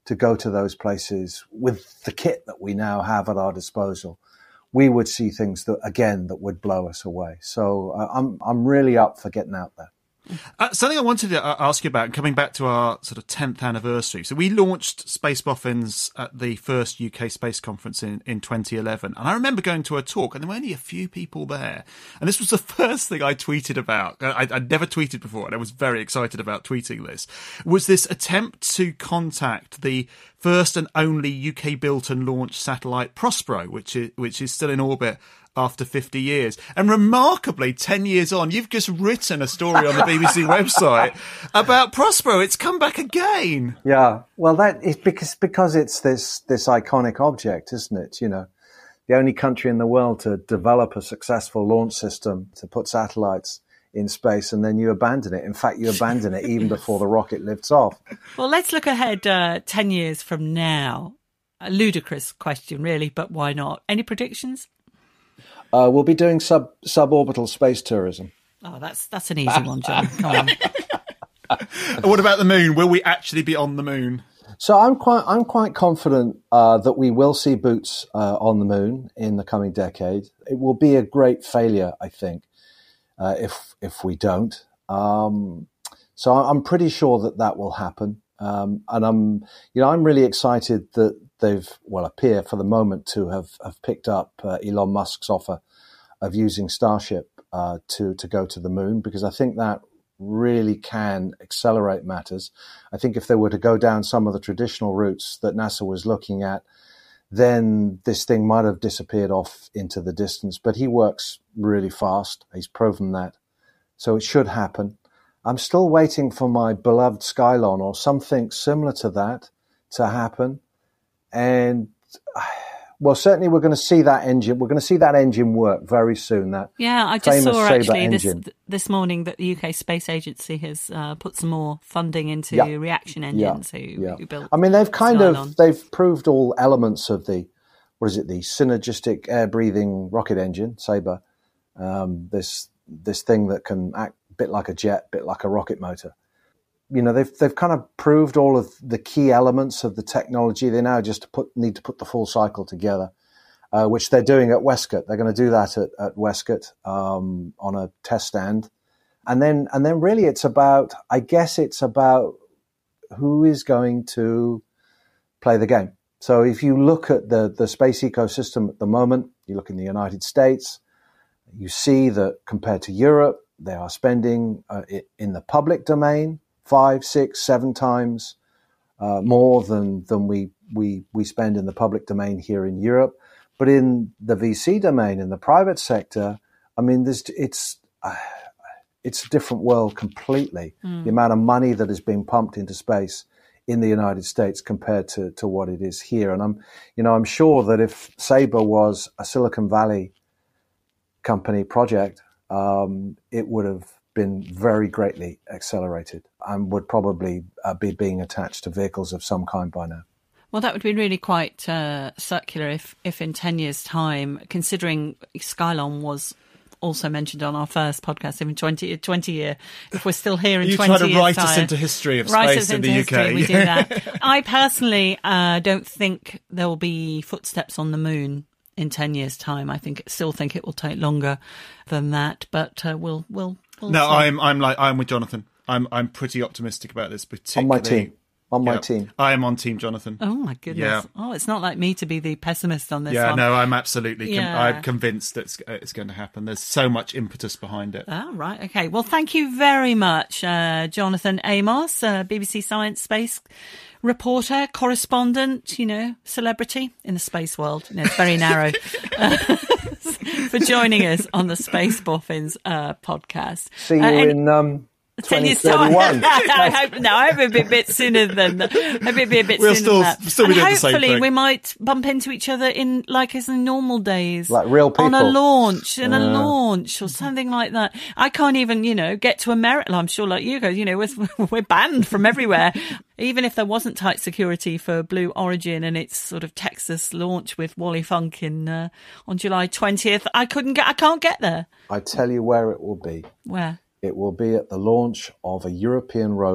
to go to those places with the kit that we now have at our disposal, we would see things that, again, that would blow us away. So uh, I'm I'm really up for getting out there. Uh, something I wanted to ask you about, coming back to our sort of tenth anniversary. So we launched Space Boffins at the first U K Space Conference in, in twenty eleven. And I remember going to a talk, and there were only a few people there. And this was the first thing I tweeted about. I, I'd never tweeted before, and I was very excited about tweeting this. Was this attempt to contact the first and only U K-built and launched satellite Prospero, which is, which is still in orbit after fifty years. And remarkably, ten years on, you've just written a story on the B B C website about Prospero. It's come back again. Yeah, well, that is because because it's this this iconic object, isn't it? You know, the only country in the world to develop a successful launch system to put satellites in space, and then you abandon it. In fact, you abandon it even before the rocket lifts off. Well, let's look ahead uh, ten years from now. A ludicrous question, really, but why not? Any predictions? Uh, we'll be doing sub suborbital space tourism. Oh, that's that's an easy one, John. Come on. What about the moon? Will we actually be on the moon? So I'm quite I'm quite confident uh, that we will see boots uh, on the moon in the coming decade. It will be a great failure, I think, uh, if if we don't. Um, so I'm pretty sure that that will happen, um, and I'm you know I'm really excited that they've, well, appear for the moment to have, have picked up uh, Elon Musk's offer of using Starship uh, to, to go to the moon, because I think that really can accelerate matters. I think if they were to go down some of the traditional routes that NASA was looking at, then this thing might have disappeared off into the distance. But he works really fast. He's proven that. So it should happen. I'm still waiting for my beloved Skylon or something similar to that to happen. And, well, certainly we're going to see that engine. We're going to see that engine work very soon. That yeah, I just saw Sabre actually this engine. this morning that the U K Space Agency has uh, put some more funding into Yeah. reaction engines. Yeah. Who, yeah. who built? I mean, they've kind Skylon. of they've proved all elements of the what is it? The synergistic air-breathing rocket engine, Sabre. Um, this this thing that can act a bit like a jet, bit like a rocket motor. You know, they've they've kind of proved all of the key elements of the technology. They now just put need to put the full cycle together, uh, which they're doing at Westcott. They're going to do that at, at Westcott um, on a test stand, and then and then really it's about, I guess it's about who is going to play the game. So if you look at the the space ecosystem at the moment, you look in the United States, you see that compared to Europe, they are spending uh, it in the public domain five, six, seven times uh, more than than we we we spend in the public domain here in Europe. But in the V C domain, in the private sector, I mean, there's it's uh, it's a different world completely. Mm. The amount of money that is being pumped into space in the United States compared to to what it is here. And I'm you know I'm sure that if Sabre was a Silicon Valley company project, um, it would have been very greatly accelerated and would probably uh, be being attached to vehicles of some kind by now. Well, that would be really quite uh, circular if, if in ten years' time, considering Skylon was also mentioned on our first podcast in twenty, twenty year, if we're still here in you twenty years' time. You try to write us into history of space in the U K. History, we do that. I personally uh, don't think there will be footsteps on the moon in ten years' time. I think still think it will take longer than that, but uh, we'll we'll. we'll no, see. I'm I'm like I'm with Jonathan. I'm I'm pretty optimistic about this. Particularly on my team. On my yeah, team. I am on Team Jonathan. Oh my goodness! Yeah. Oh, it's not like me to be the pessimist on this yeah, one. no, I'm absolutely. Com- Yeah. I'm convinced that it's, uh, it's going to happen. There's so much impetus behind it. Ah, right. Okay. Well, thank you very much, uh, Jonathan Amos, uh, B B C Science Space reporter, correspondent, you know, celebrity in the space world. You know, it's very narrow. uh, for joining us on the Space Boffins uh, podcast. See you Uh, and- in um, Ten years twenty time. thirty-one. I hope no. I hope it'll be a bit sooner than that. I hope it'll be a bit We'll sooner still- than that. still be and doing the same hopefully thing. we might bump into each other in like as in normal days, Like real on a people. launch, in a Yeah. launch or something like that. I can't even, you know, get to America. I'm sure, like you guys, you know, we're, we're banned from everywhere. Even if there wasn't tight security for Blue Origin and its sort of Texas launch with Wally Funk in uh, on July twentieth, I couldn't get. I can't get there. I tell you where it will be. Where? It will be at the launch of a European rover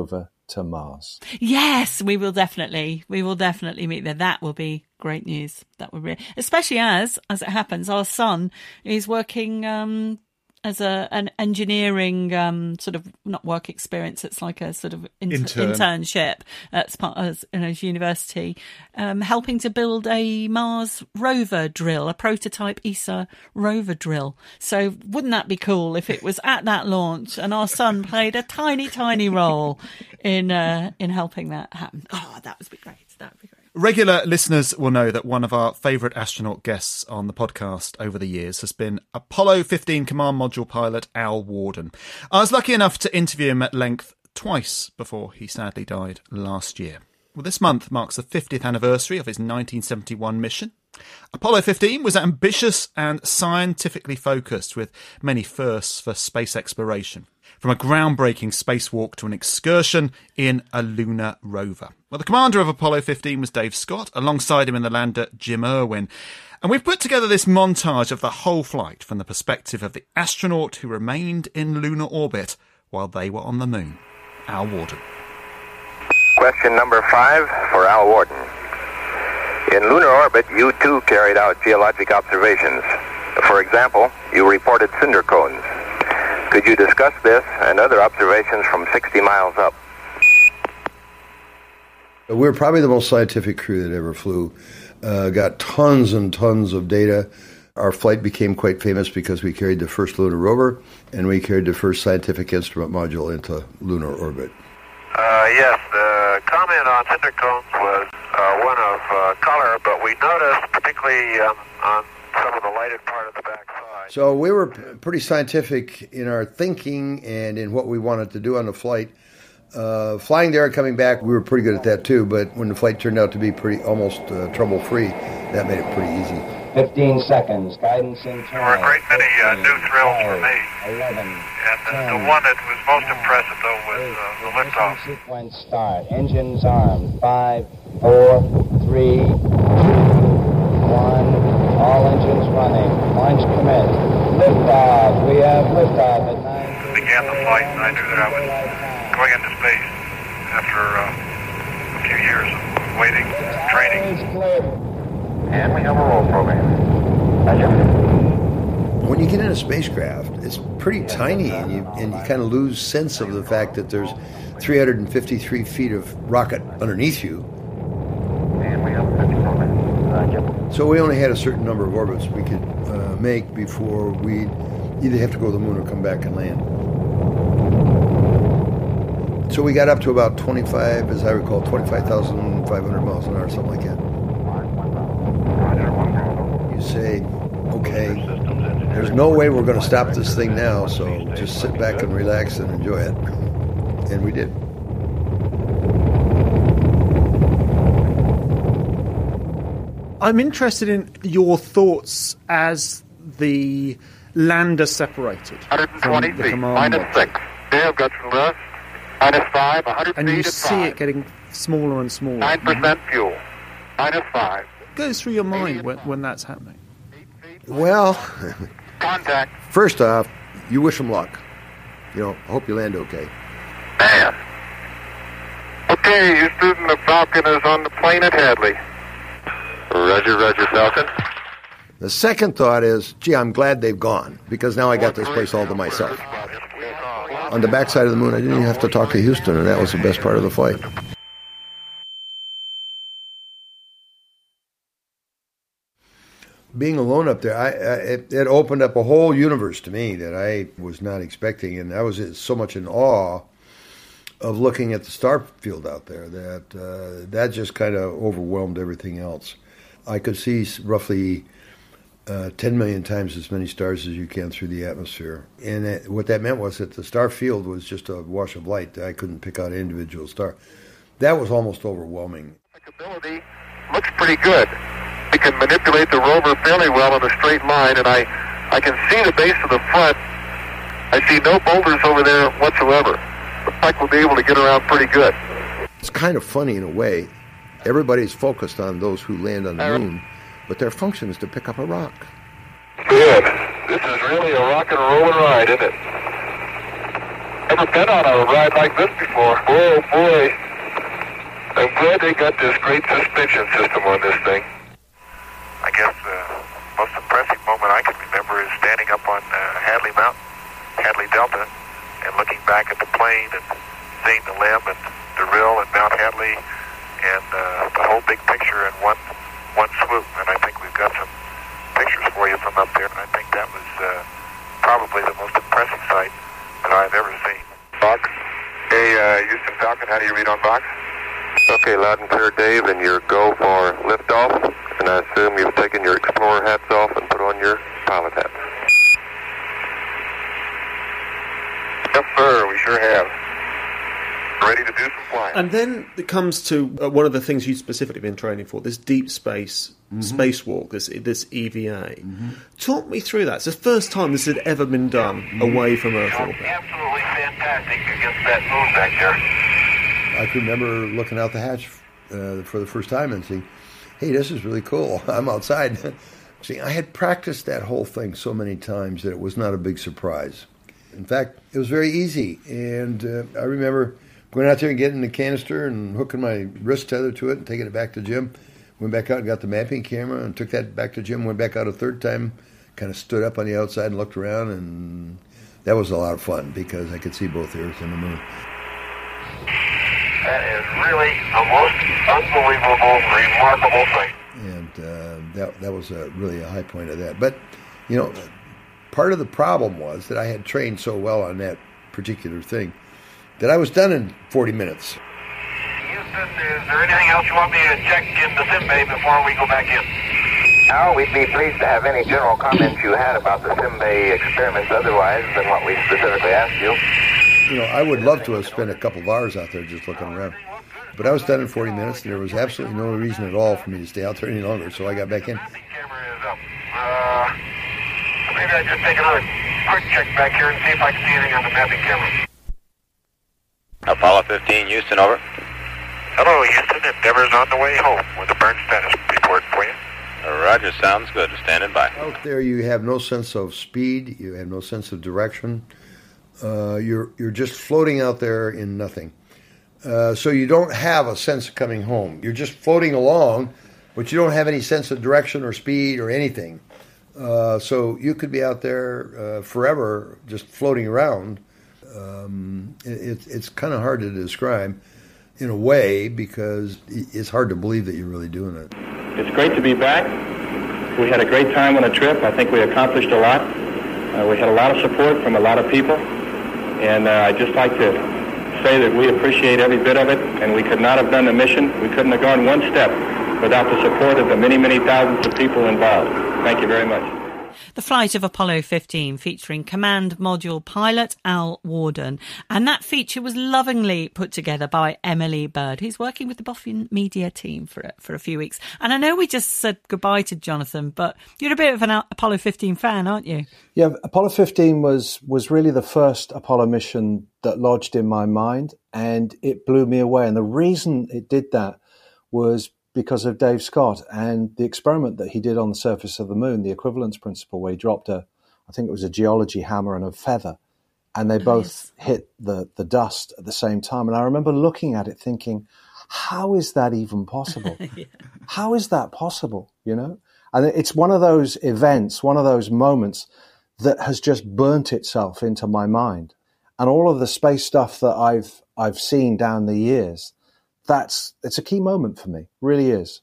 to Mars. Yes, we will definitely. We will definitely meet there. That will be great news. That would be, especially as, as it happens, our son is working um, as a an engineering um, sort of not work experience. It's like a sort of inter- Intern. internship at part as in his university, um, helping to build a Mars rover drill, a prototype E S A rover drill. So wouldn't that be cool if it was at that launch and our son played a tiny, tiny role in uh, in helping that happen? Oh, that would be great. That would be great. Regular listeners will know that one of our favourite astronaut guests on the podcast over the years has been Apollo fifteen Command Module pilot Al Worden. I was lucky enough to interview him at length twice before he sadly died last year. Well, this month marks the fiftieth anniversary of his nineteen seventy-one mission. Apollo fifteen was ambitious and scientifically focused, with many firsts for space exploration, from a groundbreaking spacewalk to an excursion in a lunar rover. Well, the commander of Apollo fifteen was Dave Scott, alongside him in the lander Jim Irwin. And we've put together this montage of the whole flight from the perspective of the astronaut who remained in lunar orbit while they were on the moon, Al Worden. Question number five for Al Worden. In lunar orbit, you too carried out geologic observations. For example, you reported cinder cones. Could you discuss this and other observations from sixty miles up? We're probably the most scientific crew that ever flew. Uh, got tons and tons of data. Our flight became quite famous because we carried the first lunar rover, and we carried the first scientific instrument module into lunar orbit. Uh, yes, the comment on cinder cones was uh, one of uh, color, but we noticed, particularly um, on some of the lighted part of the backside. So we were p- pretty scientific in our thinking and in what we wanted to do on the flight. Uh, flying there and coming back, we were pretty good at that too, but when the flight turned out to be pretty almost uh, trouble-free, that made it pretty easy. fifteen seconds, guidance in There were a great many uh, new thrills for me. eleven, And the, the one that was most impressive, though, was uh, the liftoff. Sequence start. Engines armed. Five, four, three, one. All engines running. Launch commit. Liftoff. We have liftoff at nine. Began the flight, and I knew that I was going into space after uh, a few years of waiting, training. And we have a roll program. Roger. When you get in a spacecraft, it's pretty tiny, and you and you kind of lose sense of the fact that there's three hundred fifty-three feet of rocket underneath you. And we have a fifty program. Roger. So we only had a certain number of orbits we could uh, make before we'd either have to go to the moon or come back and land. So we got up to about twenty-five, as I recall, twenty-five thousand five hundred miles an hour, something like that. You say, okay, there's no way we're going to stop this thing now, so just sit back and relax and enjoy it. And we did. I'm interested in your thoughts as the lander separated one hundred twenty from the feet, command minus module. six. Okay, I've got some left. Minus five, one hundred And feet you at see five. it getting smaller and smaller. Nine percent fuel. Minus five. What goes through your mind when, when that's happening? Well, Contact. first off, you wish them luck. You know, I hope you land okay. Man. Okay, Houston, the Falcon is on the plane at Hadley. Roger, Roger, Falcon. The second thought is, gee, I'm glad they've gone, because now I got this place all to myself. On the backside of the moon, I didn't even have to talk to Houston, and that was the best part of the flight. Being alone up there, I, I, it, it opened up a whole universe to me that I was not expecting, and I was so much in awe of looking at the star field out there that uh, that just kind of overwhelmed everything else. I could see roughly uh, ten million times as many stars as you can through the atmosphere. And it, what that meant was that the star field was just a wash of light. I couldn't pick out an individual star. That was almost overwhelming. Ability looks pretty good. We can manipulate the rover fairly well in a straight line, and I, I can see the base of the front. I see no boulders over there whatsoever. Looks like we'll be able to get around pretty good. It's kind of funny in a way. Everybody's focused on those who land on the moon, but their function is to pick up a rock. Good. This is really a rock and roll ride, isn't it? never been on a ride like this before. Oh, boy. I'm glad they got this great suspension system on this thing. I guess the most impressive moment I can remember is standing up on uh, Hadley Mountain, Hadley Delta, and looking back at the plane and seeing the limb and the rill and Mount Hadley and uh, the whole big picture in one one swoop. And I think we've got some pictures for you from up there, and I think that was uh, probably the most impressive sight that I've ever seen. Box. Hey, uh, Houston Falcon, how do you read on box? Okay, loud and clear, Dave, and your go for liftoff. And I assume you've taken your Explorer hats off and put on your pilot hats. Yes, sir, we sure have. Ready to do some flying. And then it comes to uh, one of the things you've specifically been training for, this deep space mm-hmm. spacewalk, this this E V A. Mm-hmm. Talk me through that. It's the first time this had ever been done mm-hmm. away from Earth orbit. Absolutely fantastic against that moon back there. I can remember looking out the hatch uh, for the first time and saying, hey, this is really cool. I'm outside. See, I had practiced that whole thing so many times that it was not a big surprise. In fact, it was very easy. And uh, I remember going out there and getting the canister and hooking my wrist tether to it and taking it back to Jim. Went back out and got the mapping camera and took that back to Jim. Went back out a third time, kind of stood up on the outside and looked around. And that was a lot of fun because I could see both the Earth and the moon. That is really the most unbelievable, remarkable thing. And uh, that that was a, really a high point of that. But, you know, part of the problem was that I had trained so well on that particular thing that I was done in forty minutes. Houston, is there anything else you want me to check in the sim bay before we go back in? Al, we'd be pleased to have any general comments you had about the sim bay experiments otherwise than what we specifically asked you. You know, I would love to have spent a couple of hours out there just looking around. But I was done in forty minutes, and there was absolutely no reason at all for me to stay out there any longer, so I got back in. Camera is up. Uh, maybe I just take another quick check back here and see if I can see anything on the mapping camera. Apollo fifteen, Houston, over. Hello, Houston. Endeavor's on the way home with a burn status report for you. Roger, sounds good. Standing by. Out there, you have no sense of speed. You have no sense of direction. Uh, you're you're just floating out there in nothing. Uh, so you don't have a sense of coming home. You're just floating along, but you don't have any sense of direction or speed or anything. Uh, so you could be out there uh, forever just floating around. Um, it, it's kind of hard to describe in a way because it's hard to believe that you're really doing it. It's great to be back. We had a great time on a trip. I think we accomplished a lot. Uh, we had a lot of support from a lot of people. And uh, I'd just like to say that we appreciate every bit of it, and we could not have done the mission. We couldn't have gone one step without the support of the many, many thousands of people involved. Thank you very much. The flight of Apollo fifteen featuring Command Module pilot Al Worden. And that feature was lovingly put together by Emily Bird, who's working with the Boffin Media team for, for a few weeks. And I know we just said goodbye to Jonathan, but you're a bit of an Apollo fifteen fan, aren't you? Yeah, Apollo fifteen was, was really the first Apollo mission that lodged in my mind, and it blew me away. And the reason it did that was because of Dave Scott and the experiment that he did on the surface of the moon, the equivalence principle, where he dropped a, I think it was a geology hammer and a feather, and they Oh, both yes. hit the, the dust at the same time. And I remember looking at it thinking, how is that even possible? Yeah. How is that possible, you know? And it's one of those events, one of those moments that has just burnt itself into my mind. And all of the space stuff that I've I've seen down the years, that's it's a key moment for me, really is.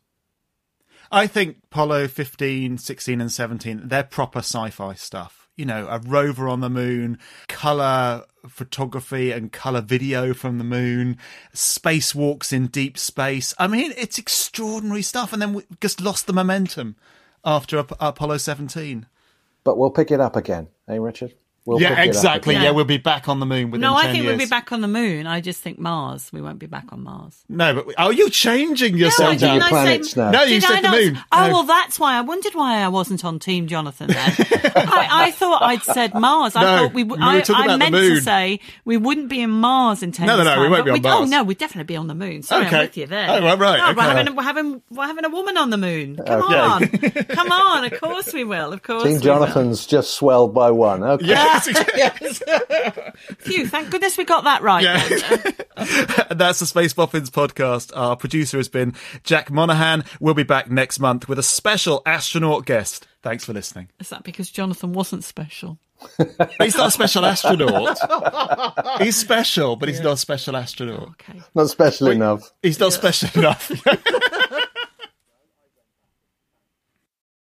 I think Apollo fifteen, sixteen and seventeen, they're proper sci-fi stuff. You know, a rover on the moon, colour photography and colour video from the moon, spacewalks in deep space. I mean, it's extraordinary stuff. And then we just lost the momentum after Ap- Apollo seventeen. But we'll pick it up again, eh, Richard? We'll yeah, pick it up exactly. again. Yeah, we'll be back on the moon within No, ten I think years. we'll be back on the moon. I just think Mars. We won't be back on Mars. No, but we, oh, you're changing yourself No, now. didn't I planets say, now. No, you did said I the not- moon. Oh, No. well, that's why I wondered why I wasn't on Team Jonathan then. I, I thought I'd said Mars. I No, thought we. W- we were I, talking I about the meant to moon. say we wouldn't be in Mars in ten No, no, years' no, we time, won't but be on we'd- Oh Mars. no, we'd definitely be on the moon. Sorry, Okay. I'm with you there. Oh, well, right, No, we're okay. having we're having we're having a woman on the moon. Come Okay. on, come on. Of course we will. Of course. Team we Jonathan's just swelled by one. Okay. Yeah, yes. Phew, thank goodness we got that right. Yeah. And that's the Space Boffins podcast. Our producer has been Jack Monahan. We'll be back next month with a special astronaut guest. Thanks for listening. Is that because Jonathan wasn't special? He's not a special astronaut. He's special, but he's yeah. not a special astronaut. Okay. Not special Wait, enough. He's not yeah. special enough.